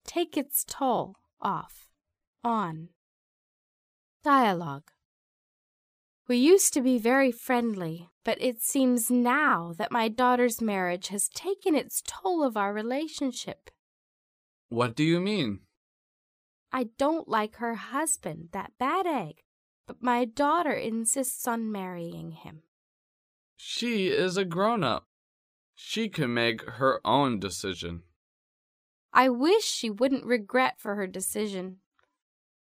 take its toll on. Dialogue. We used to be very friendly, but it seems now that my daughter's marriage has taken its toll of our relationship. What do you mean? I don't like her husband, that bad egg, but my daughter insists on marrying him. She is a grown-up. She can make her own decision. I wish she wouldn't regret for her decision.